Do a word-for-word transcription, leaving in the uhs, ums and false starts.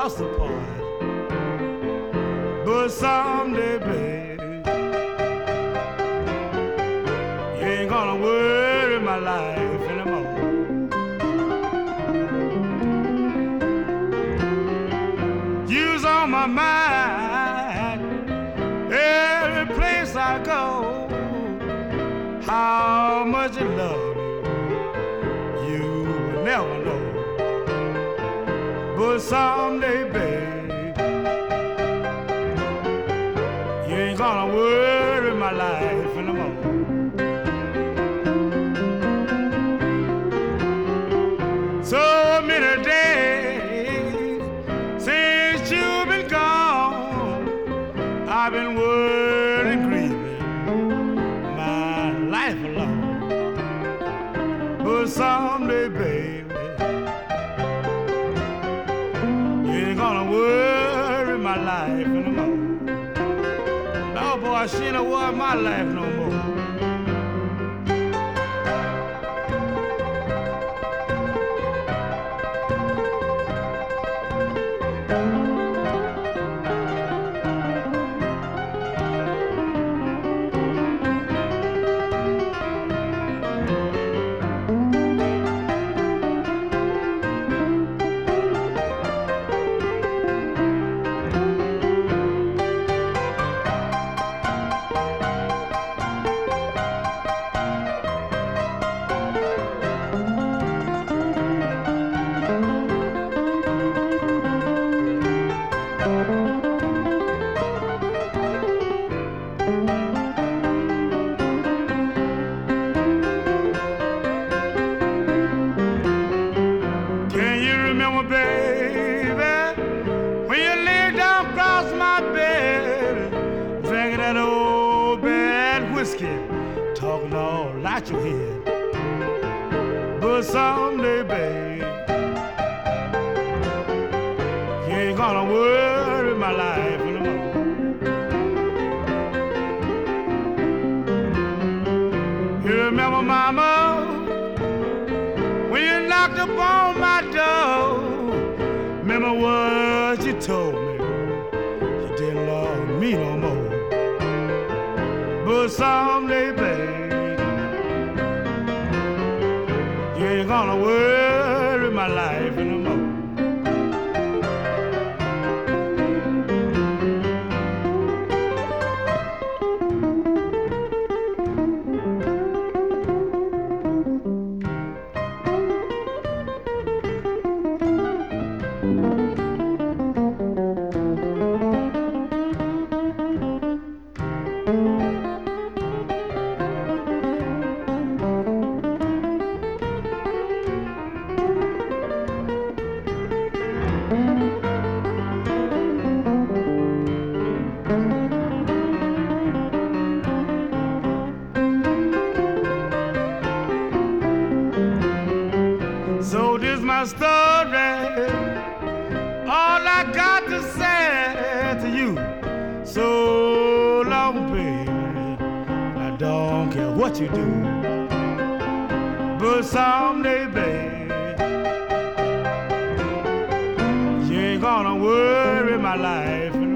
us apart. But someday, babe, you ain't gonna worry my life anymore. You's on my mind every place I go. How much you love you, you will never know. But someday, babe, you ain't gonna worry my life anymore. So many days since you've been gone, I've been worried and grieving my life alone. But someday, baby, you ain't gonna worry my life anymore. No, boy, she ain't worry my life no more. Talking all out your head. But someday, babe, you ain't gonna worry my life anymore. You remember, mama, when you knocked upon my door, remember what you told me? You didn't love me no more. But someday, babe, you ain't gonna worry my life anymore. So this my story, all I got to say to you. So long, baby, I don't care what you do. But someday, baby, you ain't gonna worry my life.